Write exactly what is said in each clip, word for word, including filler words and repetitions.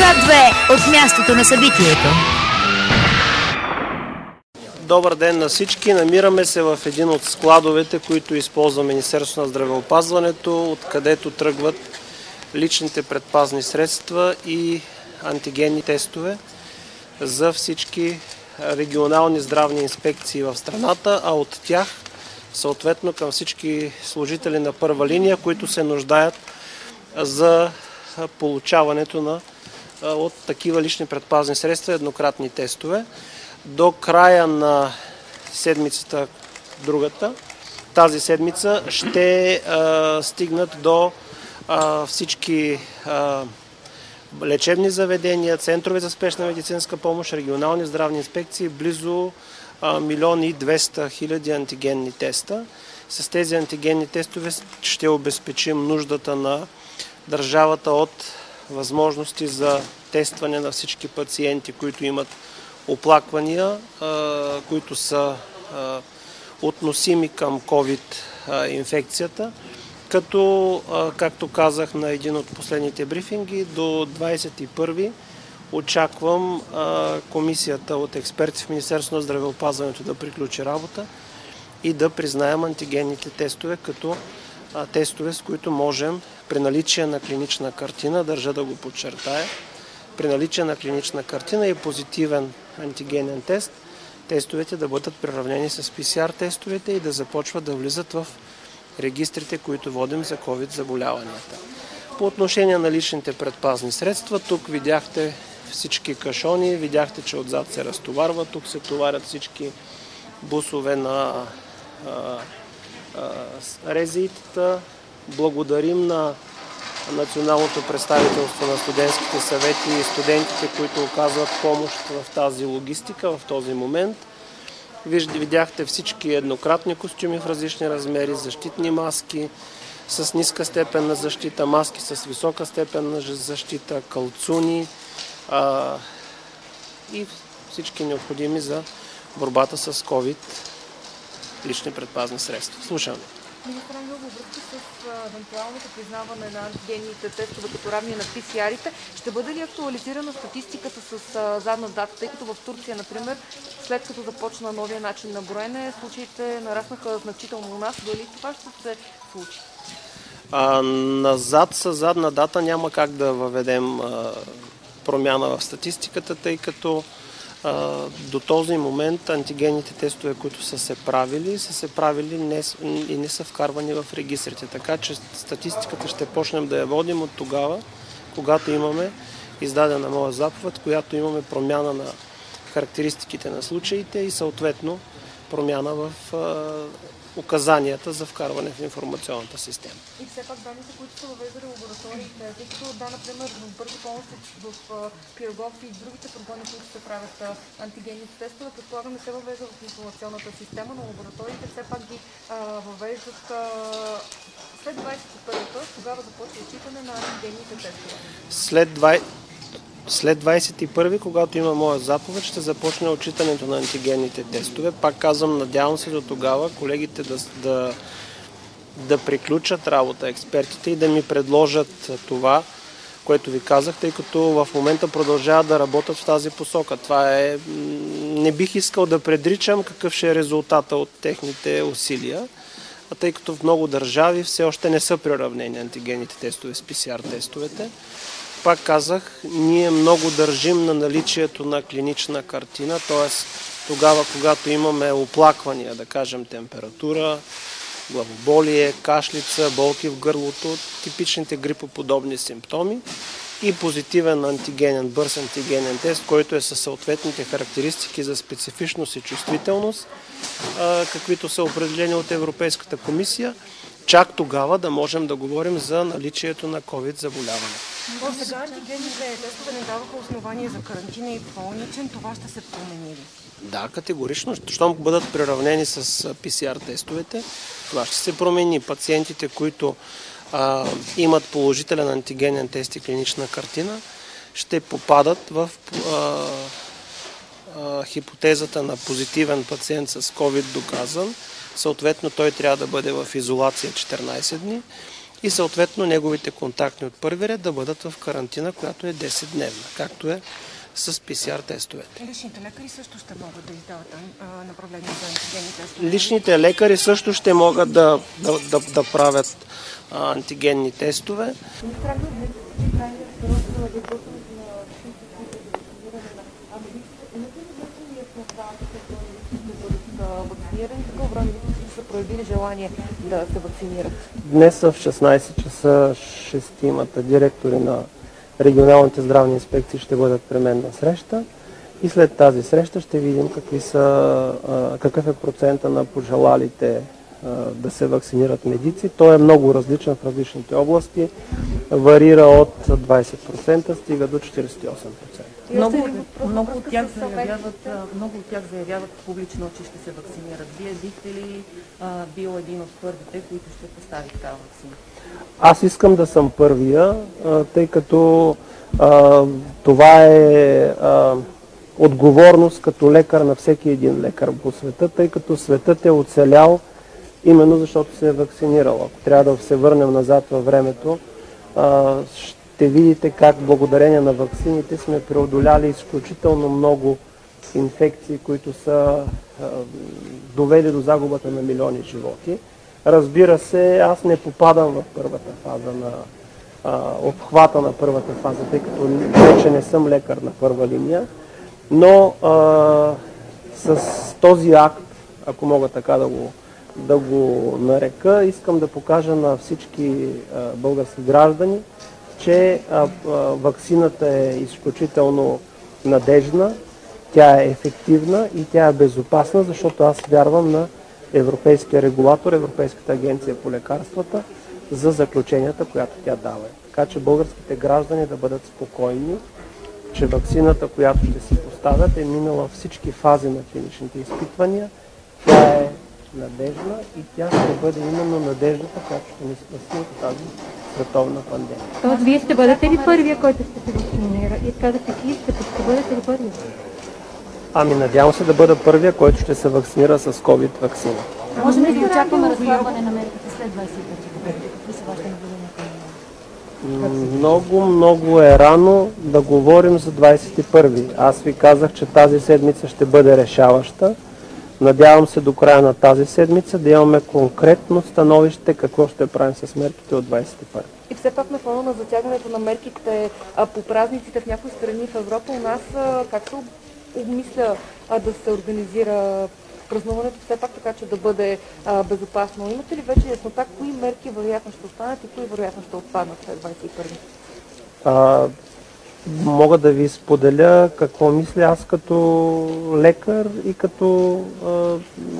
К две от мястото на събитието. Добър ден на всички. Намираме се в един от складовете, които използва Министерството на здравеопазването, откъдето тръгват личните предпазни средства и антигенни тестове за всички регионални здравни инспекции в страната, а от тях съответно към всички служители на първа линия, които се нуждаят за получаването на от такива лични предпазни средства, еднократни тестове. До края на седмицата, другата, тази седмица, ще а, стигнат до а, всички а, лечебни заведения, центрове за спешна медицинска помощ, регионални здравни инспекции, близо милион и двеста хиляди антигенни теста. С тези антигенни тестове ще обезпечим нуждата на държавата от възможности за тестване на всички пациенти, които имат оплаквания, които са относими към ковид инфекцията, като, както казах на един от последните брифинги, до двадесет и първи очаквам комисията от експерти в Министерството на здравеопазването да приключи работа и да признаем антигенните тестове като тестове, с които можем при наличие на клинична картина, държа да го подчертая, при наличие на клинична картина и позитивен антигенен тест, тестовете да бъдат приравнени с пи си ар тестовете и да започват да влизат в регистрите, които водим за ковид заболяванията. По отношение на личните предпазни средства, тук видяхте всички кашони, видяхте, че отзад се разтоварва, тук се товарят всички бусове на а, а, резитата. Благодарим на Националното представителство на студентските съвети и студентите, които оказват помощ в тази логистика в този момент. Видяхте всички еднократни костюми в различни размери, защитни маски с ниска степен на защита, маски с висока степен на защита, калцуни а, и всички необходими за борбата с COVID лични предпазни средства. Слушам. Министър Ангелов, във връзка с евентуалното признаване на антигенните тестове като равни на пи си ар-ите, ще бъде ли актуализирана статистиката с а, задна дата, тъй като в Турция, например, след като започна новия начин на броене, случаите нараснаха значително у нас. Дали това ще се случи? А, назад с задна дата няма как да въведем а, промяна в статистиката, тъй като а, до този момент антигенните тестове, които са се правили, са се правили не, и не са вкарвани в регистрите. Така че статистиката ще почнем да я водим от тогава, когато имаме издадена моя заповед, която имаме промяна на характеристиките на случаите и съответно промяна в а, указанията за вкарване в информационната система. И все пак данните, които са въвеждали лабораториите, тъй като да, например, в бързи помощи в Пирогов и другите програми, които се правят антигенните тестове, предполагам, не се въвежда в информационната система, но лабораториите все пак ги а, въвеждат а, след двадесет и първата, тогава започва отчитане на антигенните тестове. След двадесет След двадесет и първи, когато има моя заповед, ще започне отчитането на антигенните тестове. Пак казвам, надявам се до тогава колегите да, да, да приключат работа, експертите, и да ми предложат това, което ви казах, тъй като в момента продължават да работят в тази посока. Това е... Не бих искал да предричам какъв ще е резултата от техните усилия, тъй като в много държави все още не са приравнени антигенните тестове с пи си ар тестовете. Пак казах, ние много държим на наличието на клинична картина, т.е. тогава, когато имаме оплаквания, да кажем температура, главоболие, кашлица, болки в гърлото, типичните грипоподобни симптоми и позитивен антигенен, бърз антигенен тест, който е със съответните характеристики за специфичност и чувствителност, каквито са определени от Европейската комисия, чак тогава да можем да говорим за наличието на ковид заболяване. Но сега антигенните тестове не даваха основания за карантина и болничен, това ще се промени ли? Да, категорично. Щом бъдат приравнени с пи си ар тестовете, това ще се промени. Пациентите, които а, имат положителен антигенен тест и клинична картина, ще попадат в а, а, хипотезата на позитивен пациент с COVID доказан. Съответно, той трябва да бъде в изолация четиринадесет дни и съответно неговите контактни от първи ред да бъдат в карантина, която е десет дневна, както е с пи си ар тестовете. Личните лекари също ще могат да издават направление за антигенни тестове? Личните лекари също ще могат да, да, да, да правят а, антигенни тестове. Са проявили желание да се вакцинират. Днес в шестнайсет часа шестимата директори на регионалните здравни инспекции ще бъдат при мен на среща и след тази среща ще видим какви са, какъв е процента на пожелалите да се вакцинират медици. Той е много различен в различните области, варира от двайсет процента, стига до четирийсет и осем процента. Много, много, от тях заявяват, много от тях заявяват публично, че ще се вакцинират. Вие бихте ли а, бил един от първите, които ще постави такава вакцина? Аз искам да съм първия, а, тъй като а, това е а, отговорност като лекар на всеки един лекар по света, тъй като светът е оцелял именно защото се е вакцинирал. Ако трябва да се върнем назад във времето, а, ще видите как благодарение на ваксините сме преодоляли изключително много инфекции, които са а, довели до загубата на милиони животи. Разбира се, аз не попадам в първата фаза на а, обхвата на първата фаза, тъй като вече не съм лекар на първа линия, но а, с този акт, ако мога така да го, да го нарека, искам да покажа на всички а, български граждани, че а, а, ваксината е изключително надежна, тя е ефективна и тя е безопасна, защото аз вярвам на Европейския регулатор, Европейската агенция по лекарствата за заключенията, която тя дава. Така че българските граждани да бъдат спокойни, че ваксината, която ще си поставят, е минала всички фази на клиничните изпитвания. Тя е надежна и тя ще бъде именно надеждата, която ще ни спаси от тази световна пандемия. Тоест, вие ще бъдете ли първия, който ще се вакцинира? И казахте, че ще, ще бъдете ли първия? Ами надявам се да бъда първия, който ще се вакцинира с COVID вакцина. Можем ли да очакваме разхлабване на мерките след двайсет и първи? Какви са вашите наблюдения? Много, много е рано да говорим за двайсет и първи. Аз ви казах, че тази седмица ще бъде решаваща. Надявам се до края на тази седмица да имаме конкретно становище какво ще правим с мерките от двайсет и първи. И все пак на фона на затягането на мерките а, по празниците в някои страни в Европа, у нас а, как се обмисля а, да се организира празнуването все пак така, че да бъде а, безопасно? Имате ли вече яснота кои мерки вероятно ще останат и кои вероятно ще отпаднат след двайсет и първи? А, мога да ви споделя какво мисля аз като лекар и като а,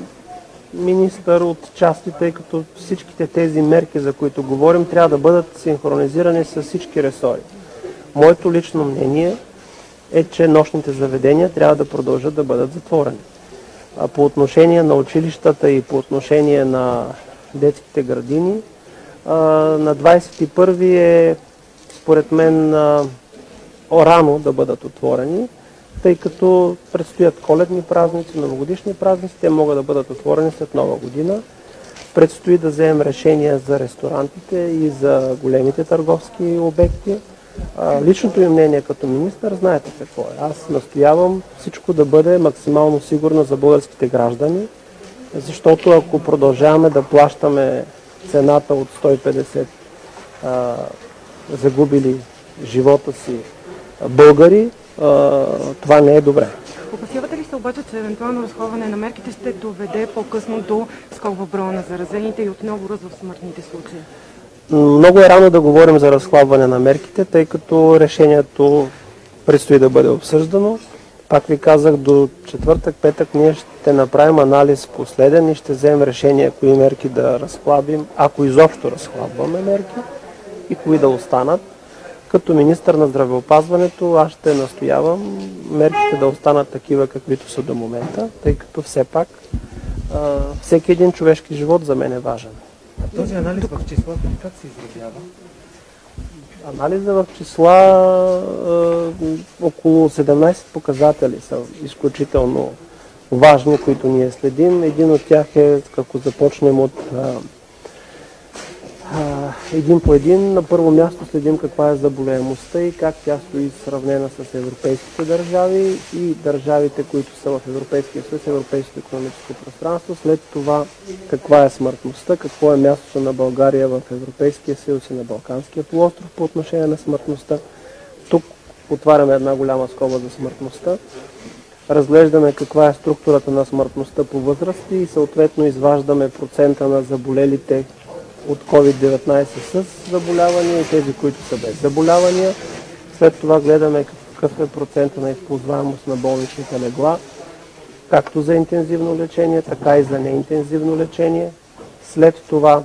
министър от части, тъй като всичките тези мерки, за които говорим, трябва да бъдат синхронизирани с всички ресори. Моето лично мнение е, че нощните заведения трябва да продължат да бъдат затворени. А по отношение на училищата и по отношение на детските градини, а, на двайсет и първи е според мен а, рано да бъдат отворени, тъй като предстоят коледни празници, новогодишни празници, те могат да бъдат отворени след Нова година. Предстои да вземем решения за ресторантите и за големите търговски обекти. А, личното ми мнение като министър, знаете какво е. Аз настоявам всичко да бъде максимално сигурно за българските граждани, защото ако продължаваме да плащаме цената от сто и петдесет а, загубили живота си българи, а, това не е добре. Опасявате ли се обаче, че евентуално разхлабване на мерките ще доведе по-късно до скок в броя на заразените и отново ръст в смъртните случаи? Много е рано да говорим за разхлабване на мерките, тъй като решението предстои да бъде обсъждано. Пак ви казах, до четвъртък, петък ние ще направим анализ последен и ще вземем решение кои мерки да разхлабим, ако изобщо разхлабваме мерки и кои да останат. Като министър на здравеопазването аз ще настоявам мерките да останат такива, каквито са до момента, тъй като все пак а, всеки един човешки живот за мен е важен. А този анализ в числа как се изразява? Анализа в числа е, около седемнайсет показатели са изключително важни, които ние следим. Един от тях е, ако започнем от е, един по един. На първо място следим каква е заболеемостта и как тя стои сравнена с европейските държави и държавите, които са в Европейския съюз, Европейското икономическо пространство. След това каква е смъртността, какво е мястото на България в Европейския съюз и на Балканския полуостров по отношение на смъртността. Тук отваряме една голяма скоба за смъртността. Разглеждаме каква е структурата на смъртността по възрасти и съответно изваждаме процента на заболелите от ковид деветнайсет с заболявания и тези, които са без заболявания. След това гледаме какъв е процента на използваемост на болничните легла, както за интензивно лечение, така и за неинтензивно лечение. След това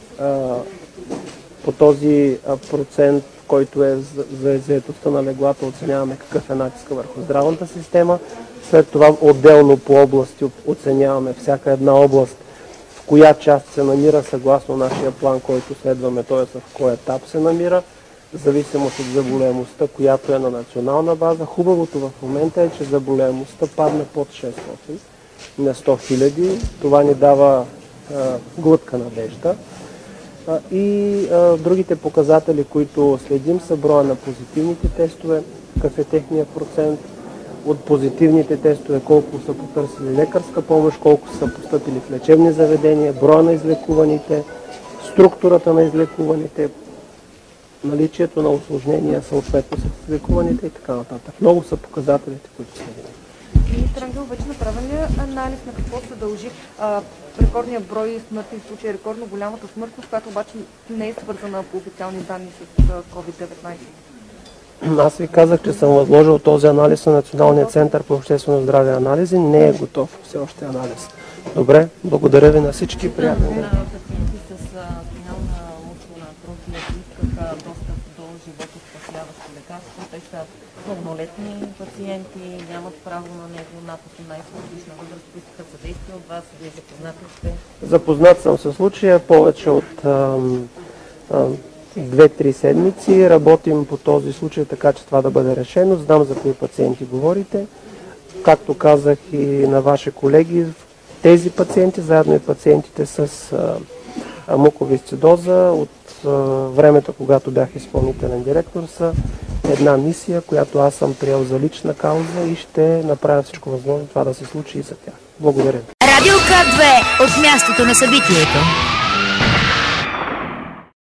по този процент, който е за заетостта на леглата, оценяваме какъв е натиска върху здравната система. След това отделно по области оценяваме всяка една област, в коя част се намира съгласно нашия план, който следваме, т.е. в кой етап се намира, в зависимост от заболеемостта, която е на национална база. Хубавото в момента е, че заболеемостта падна под шестстотин на сто хиляди. Това ни дава а, глътка надежда. А, и а, другите показатели, които следим, са броя на позитивните тестове, какъв е техния процент, от позитивните тестове, колко са потърсили лекарска помощ, колко са постъпили в лечебни заведения, броя на излекуваните, структурата на излекуваните, наличието на усложнения съответно с излекуваните и така нататък. Много са показателите, които следим. Министър Ангел, вече направен ли анализ на какво се дължи а, рекордния брой смъртни случаи, рекордно голямата смъртност, която обаче не е свързана по официални данни с ковид деветнайсет? Аз ви казах, че съм възложил този анализ на Националния център по обществено здраве анализи. Не е готов все още анализ. Добре, благодаря ви на всички. Приятно. Пациенти с спинална мускулна атрофия поискаха достъп до животоспасяващо лекарство. Те са пълнолетни пациенти, нямат право на него над осемнайсет годишна възраст. Поискаха съдействие от вас. Вие запознати сте? Запознат съм със случая повече от ам, ам, две-три седмици. Работим по този случай така, че това да бъде решено. Знам за кои пациенти говорите. Както казах и на ваши колеги, тези пациенти, заедно и пациентите с а, муковисцидоза от а, времето, когато бях изпълнителен директор, са една мисия, която аз съм приел за лична кауза и ще направя всичко възможно това да се случи и за тях. Благодаря. Радио К две от мястото на събитието.